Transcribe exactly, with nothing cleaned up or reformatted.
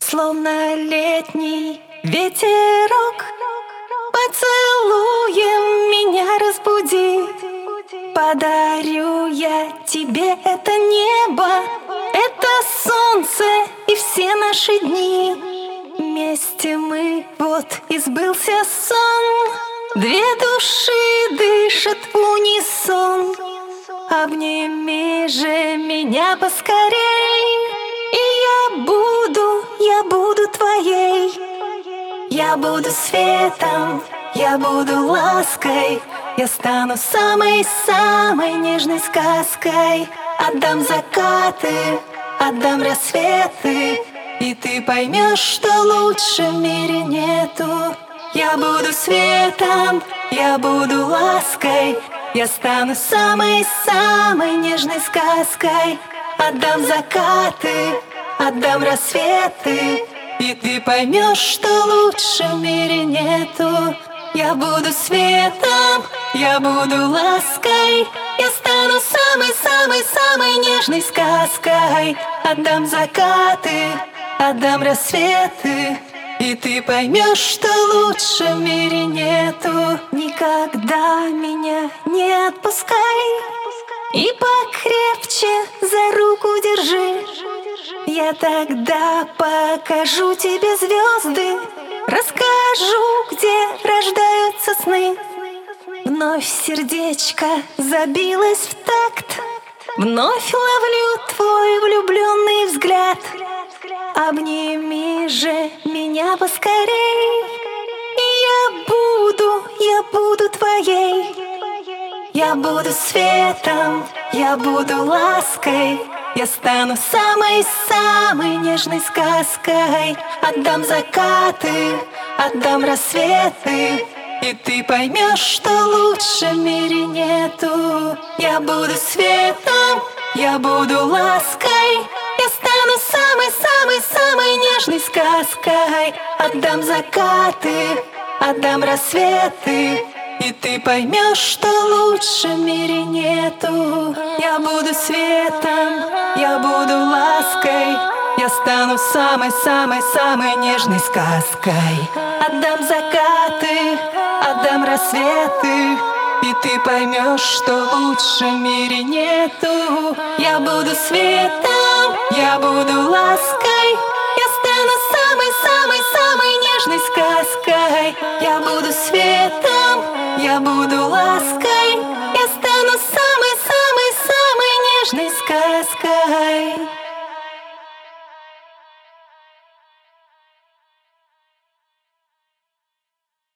Словно летний ветерок, поцелуем меня разбуди. Подарю я тебе это небо, это солнце и все наши дни. Вместе мы, вот и сбылся сон. Две души дышат в унисон. Обними же меня поскорей, и я буду, я буду твоей. Я буду светом, я буду лаской, я стану самой-самой нежной сказкой. Отдам закаты, отдам рассветы, и ты поймешь, что лучше в мире нету. Я буду светом, я буду лаской, я стану самой-самой нежной сказкой. Отдам закаты, отдам рассветы, и ты поймешь, что лучше в мире нету. Я буду светом, я буду лаской, я стану самой-самой-самой нежной сказкой. Отдам закаты, отдам рассветы, и ты поймешь, что лучше в мире нету. Никогда меня не отпускай, и покрепче за руку держи. Я тогда покажу тебе звезды, расскажу, где рождаются сны. Вновь сердечко забилось в такт, вновь ловлю твой влюбленный взгляд. Обними же меня поскорей, и я буду, я буду твоей. Я буду светом, я буду лаской, я стану самой-самой нежной сказкой. Отдам закаты, отдам рассветы, и ты поймешь, что лучше в мире нету. Я буду светом, я буду лаской, я стану самой-самой-самой нежной сказкой. Отдам закаты, отдам рассветы, и ты поймешь, что лучше в мире нету. Я буду светом, я буду лаской, я стану самой-самой-самой нежной сказкой. Отдам закаты, отдам рассветы, и ты поймешь, что лучше в мире нету. Я буду светом, я буду лаской, я стану самой-самой-самой нежной сказкой. Я буду светом, я буду лаской, я стану самой-самой-самой нежной сказкой.